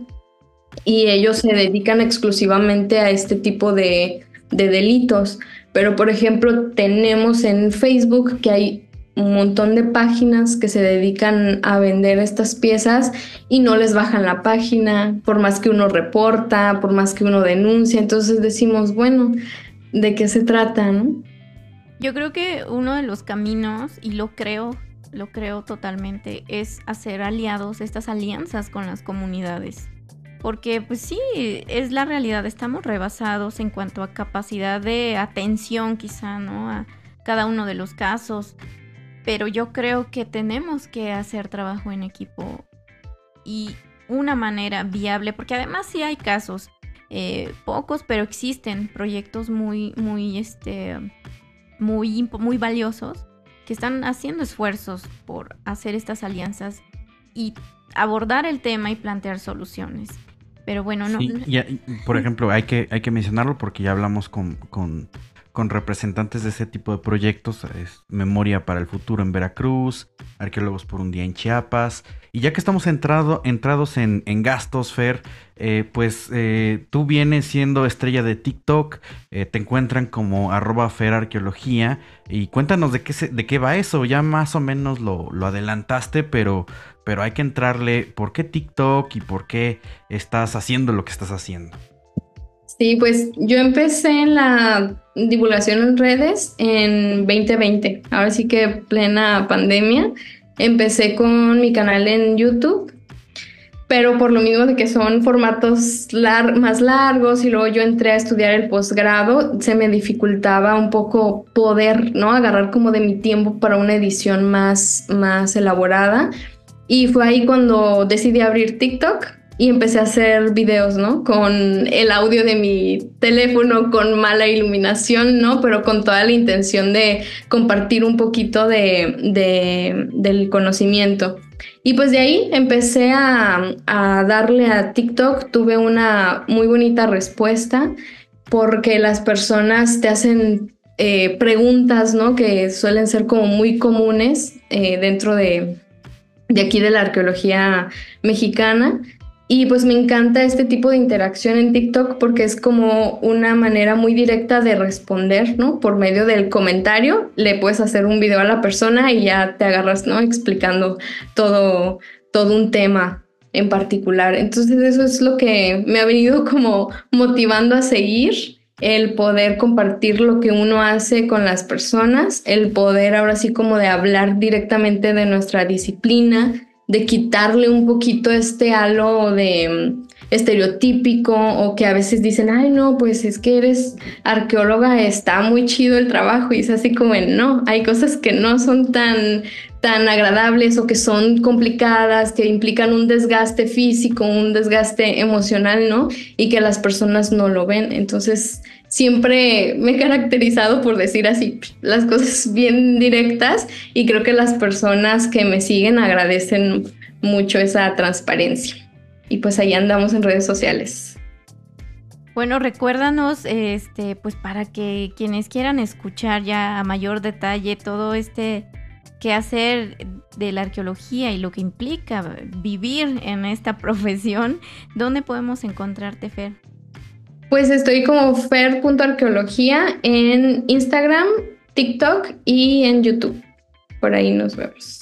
y ellos se dedican exclusivamente a este tipo de, de delitos. Pero, por ejemplo, tenemos en Facebook que hay un montón de páginas que se dedican a vender estas piezas y no les bajan la página, por más que uno reporta, por más que uno denuncia. Entonces decimos, bueno, ¿de qué se trata, no? Yo creo que uno de los caminos, y lo creo, lo creo totalmente, es hacer aliados, estas alianzas con las comunidades. Porque pues sí, es la realidad, estamos rebasados en cuanto a capacidad de atención quizá, ¿no? A cada uno de los casos. Pero yo creo que tenemos que hacer trabajo en equipo y una manera viable, porque además sí hay casos, eh, pocos, pero existen proyectos muy, muy, este... Muy, muy valiosos que están haciendo esfuerzos por hacer estas alianzas y abordar el tema y plantear soluciones. Pero bueno, no. Sí, ya, por ejemplo, hay que, hay que mencionarlo porque ya hablamos con, con, con representantes de ese tipo de proyectos. Es Memoria para el Futuro en Veracruz, Arqueólogos por un Día en Chiapas. Y ya que estamos entrado, entrados en, en gastos, Fer, eh, pues eh, tú vienes siendo estrella de TikTok, eh, te encuentran como arroba Fer Arqueología. Y cuéntanos de qué, se, de qué va eso. Ya más o menos lo, lo adelantaste, pero... Pero hay que entrarle, ¿por qué TikTok y por qué estás haciendo lo que estás haciendo? Sí, pues yo empecé en la divulgación en redes en veinte veinte, ahora sí que plena pandemia. Empecé con mi canal en YouTube, pero por lo mismo de que son formatos lar- más largos y luego yo entré a estudiar el posgrado, se me dificultaba un poco poder, ¿no? Agarrar como de mi tiempo para una edición más, más elaborada. Y fue ahí cuando decidí abrir TikTok y empecé a hacer videos, ¿no? Con el audio de mi teléfono, con mala iluminación, ¿no? Pero con toda la intención de compartir un poquito de, de, del conocimiento. Y pues de ahí empecé a, a darle a TikTok, tuve una muy bonita respuesta porque las personas te hacen eh, preguntas, ¿no? Que suelen ser como muy comunes eh, dentro de, de aquí de la arqueología mexicana. Y pues me encanta este tipo de interacción en TikTok porque es como una manera muy directa de responder, ¿no? Por medio del comentario, le puedes hacer un video a la persona y ya te agarras, ¿no? Explicando todo, todo un tema en particular. Entonces eso es lo que me ha venido como motivando a seguir, el poder compartir lo que uno hace con las personas, el poder ahora sí como de hablar directamente de nuestra disciplina, de quitarle un poquito este halo de um, estereotípico o que a veces dicen, ay no, pues es que eres arqueóloga, está muy chido el trabajo y es así como, en, no, hay cosas que no son tan, tan agradables o que son complicadas, que implican un desgaste físico, un desgaste emocional, ¿no? Y que las personas no lo ven. Entonces siempre me he caracterizado por decir así las cosas bien directas y creo que las personas que me siguen agradecen mucho esa transparencia. Y pues ahí andamos en redes sociales. Bueno, recuérdanos, este, pues para que quienes quieran escuchar ya a mayor detalle todo este quehacer de la arqueología y lo que implica vivir en esta profesión, ¿dónde podemos encontrarte, Fer? Pues estoy como fer.arqueología en Instagram, TikTok y en YouTube. Por ahí nos vemos.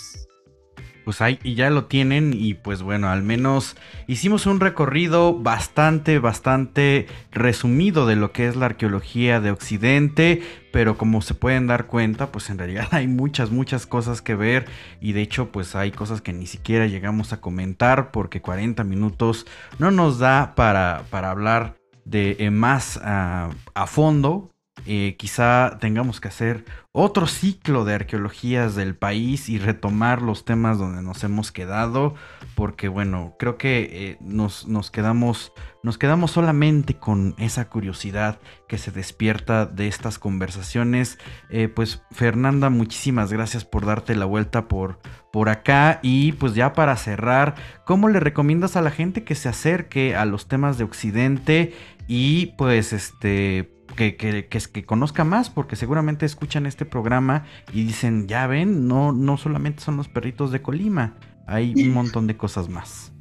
Pues ahí y ya lo tienen y pues bueno, al menos hicimos un recorrido bastante, bastante resumido de lo que es la arqueología de Occidente, pero como se pueden dar cuenta, pues en realidad hay muchas, muchas cosas que ver y de hecho pues hay cosas que ni siquiera llegamos a comentar porque cuarenta minutos no nos da para, para hablar de eh, más uh, a fondo. Eh, quizá tengamos que hacer otro ciclo de arqueologías del país y retomar los temas donde nos hemos quedado, porque bueno, creo que eh, nos, nos quedamos nos quedamos solamente con esa curiosidad que se despierta de estas conversaciones. Eh, pues Fernanda, muchísimas gracias por darte la vuelta por, por acá y pues ya para cerrar, ¿cómo le recomiendas a la gente que se acerque a los temas de Occidente y pues este... Que, que, que, que conozca más, porque seguramente escuchan este programa y dicen, ya ven, no, no solamente son los perritos de Colima, hay un montón de cosas más.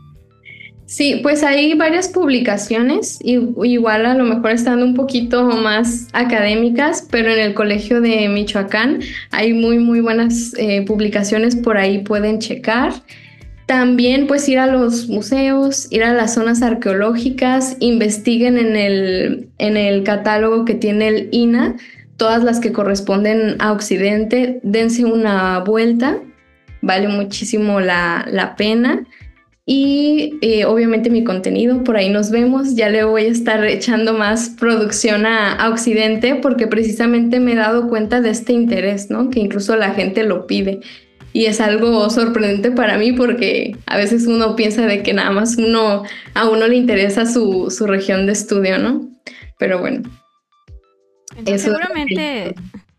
Sí, pues hay varias publicaciones, igual a lo mejor estando un poquito más académicas, pero en el Colegio de Michoacán hay muy, muy buenas eh, publicaciones, por ahí pueden checar. También pues ir a los museos, ir a las zonas arqueológicas, investiguen en el, en el catálogo que tiene el I N A, todas las que corresponden a Occidente, dense una vuelta, vale muchísimo la, la pena. Y eh, obviamente mi contenido, por ahí nos vemos, ya le voy a estar echando más producción a, a Occidente porque precisamente me he dado cuenta de este interés, ¿no? Que incluso la gente lo pide. Y es algo sorprendente para mí porque a veces uno piensa de que nada más uno, a uno le interesa su, su región de estudio, ¿no? Pero bueno. Entonces, seguramente,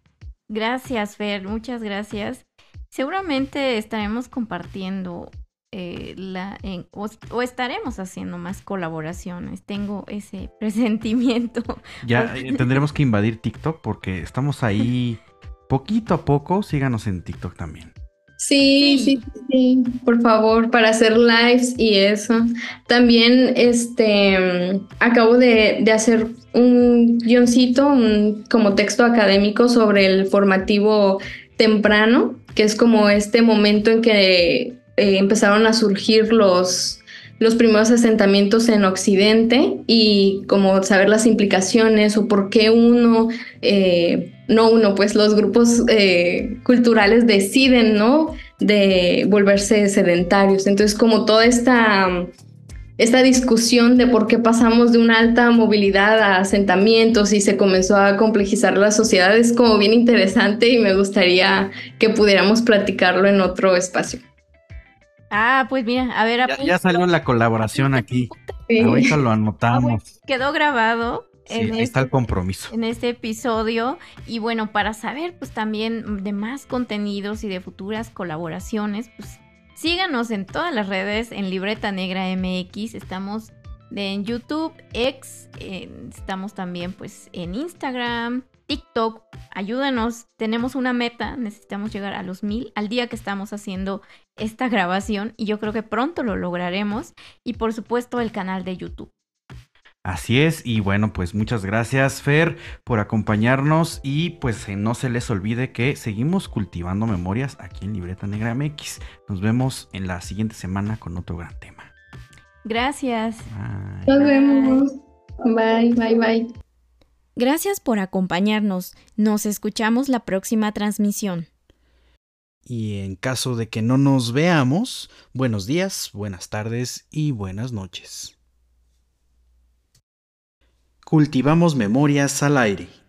gracias Fer, muchas gracias. Seguramente estaremos compartiendo eh, la, en, o, o estaremos haciendo más colaboraciones. Tengo ese presentimiento. Ya eh, tendremos que invadir TikTok porque estamos ahí poquito a poco. Síganos en TikTok también. Sí, sí, sí, sí, por favor, para hacer lives y eso. También este acabo de, de hacer un guioncito, un, como texto académico sobre el formativo temprano, que es como este momento en que eh, empezaron a surgir los, los primeros asentamientos en Occidente y como saber las implicaciones o por qué uno... Eh, no uno, pues los grupos eh, culturales deciden, ¿no? De volverse sedentarios. Entonces, como toda esta, esta discusión de por qué pasamos de una alta movilidad a asentamientos y se comenzó a complejizar la sociedad es como bien interesante y me gustaría que pudiéramos platicarlo en otro espacio. Ah, pues mira, a ver, Ya, apúntalo. ya salió la colaboración aquí. Sí. Ahorita lo Ah, bueno, anotamos. quedó grabado Sí, en ahí está el este, compromiso. en este episodio. Y bueno, para saber pues también de más contenidos y de futuras colaboraciones, pues síganos en todas las redes en Libreta Negra M X. Estamos en YouTube, X, en- estamos también pues en Instagram, TikTok. Ayúdanos, tenemos una meta, necesitamos llegar a los mil al día que estamos haciendo esta grabación y yo creo que pronto lo lograremos. Y por supuesto el canal de YouTube. Así es, y bueno, pues muchas gracias, Fer, por acompañarnos y pues eh, no se les olvide que seguimos cultivando memorias aquí en Libreta Negra M X. Nos vemos en la siguiente semana con otro gran tema. Gracias. Bye. Nos vemos. Bye, bye, bye. Gracias por acompañarnos. Nos escuchamos la próxima transmisión. Y en caso de que no nos veamos, buenos días, buenas tardes y buenas noches. Cultivamos memorias al aire.